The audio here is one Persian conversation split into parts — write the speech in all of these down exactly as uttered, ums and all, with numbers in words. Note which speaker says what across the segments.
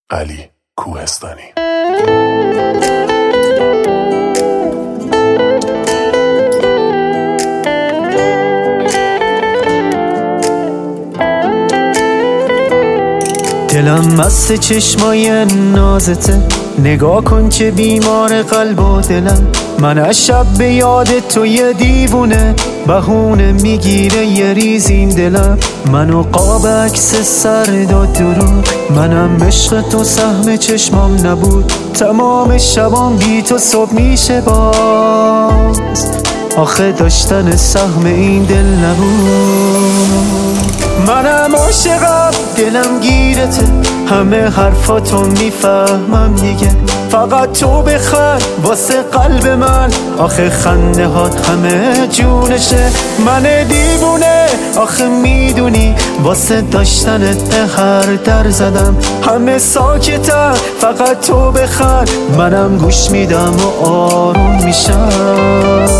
Speaker 1: علی کوهستانی.
Speaker 2: دلم مست چشمای نازته، نگاه کن چه بیمار قلب و دلم. من از شب به یاد تو یه دیوونه، بهونه میگیره یه ریز این دلم. منو قاب عکس سرد و دروغ، منم عشق تو سهم چشمام نبود. تمام شبام بی تو صبح میشه باز، آخه داشتن سهم این دل نبود. منم عاشقم دلم گیرته، همه حرفاتو میفهمم دیگه. فقط تو بخند واسه قلب من، آخه خنده هات همه جونشه. من دیوونه آخه میدونی، واسه داشتنت به هر در زدم. همه ساکتم فقط تو بخند، منم گوش میدم و آروم میشم.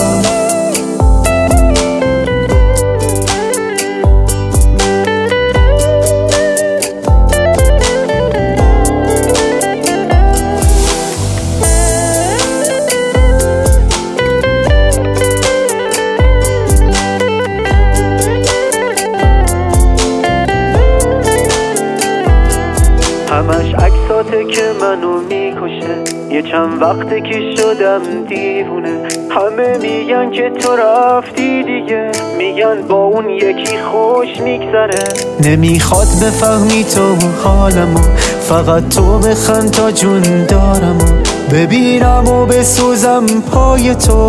Speaker 2: همش عکساته که منو میکشه، یه چند وقته که شدم دیوونه. همه میگن که تو رفتی دیگه، میگن با اون یکی خوش میگذره. نمیخواد بفهمی تو حالمو، فقط تو بخند تا جون دارمو. ببینم و بسوزم پای تو،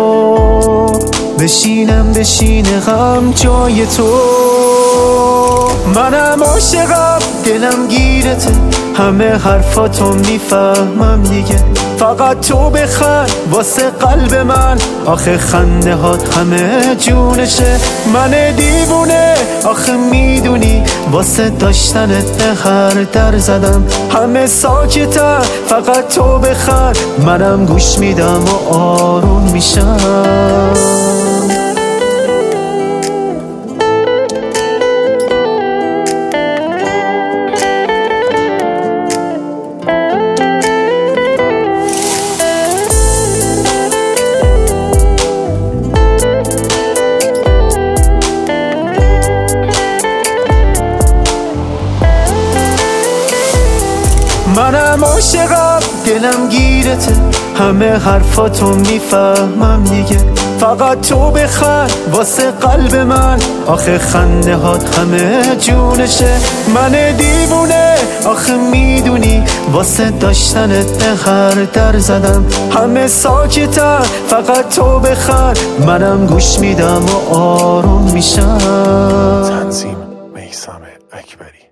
Speaker 2: بشینم بشینه غم جای تو. منم عاشقم دلم گیرته، همه حرفاتو میفهمم دیگه. فقط تو بخند واسه قلب من، آخه خنده هات همه جونشه. من دیوونه آخه میدونی، واسه داشتنت به هر در زدم. همه ساکتم فقط تو بخند، منم گوش میدم و آروم میشم. منم عاشقم دلم گیرته، همه حرفاتو میفهمم دیگه. فقط تو بخند واسه قلب من، آخه خنده هات همه جونشه. من دیوونه آخه میدونی، واسه داشتنت به هر در زدم. همه ساکتم فقط تو بخند، منم گوش میدم و آروم میشم.
Speaker 1: تنظیم میثم اکبری.